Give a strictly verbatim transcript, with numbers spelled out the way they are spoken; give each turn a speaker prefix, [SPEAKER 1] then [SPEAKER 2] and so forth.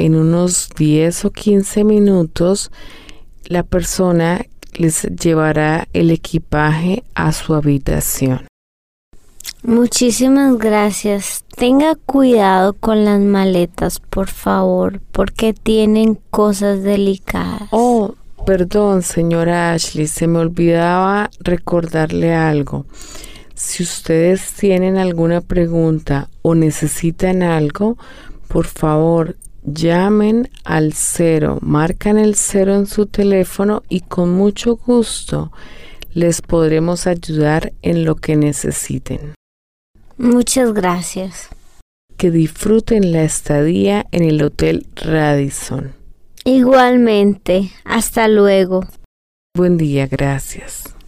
[SPEAKER 1] en unos diez o quince minutos la persona les llevará el equipaje a su habitación.
[SPEAKER 2] Muchísimas gracias. Tenga cuidado con las maletas, por favor, porque tienen cosas delicadas.
[SPEAKER 1] Oh, perdón, señora Ashley, se me olvidaba recordarle algo. Si ustedes tienen alguna pregunta o necesitan algo, por favor, llamen al cero, marcan el cero en su teléfono y con mucho gusto les podremos ayudar en lo que necesiten.
[SPEAKER 2] Muchas gracias.
[SPEAKER 1] Que disfruten la estadía en el Hotel Radisson.
[SPEAKER 2] Igualmente. Hasta luego.
[SPEAKER 1] Buen día, gracias.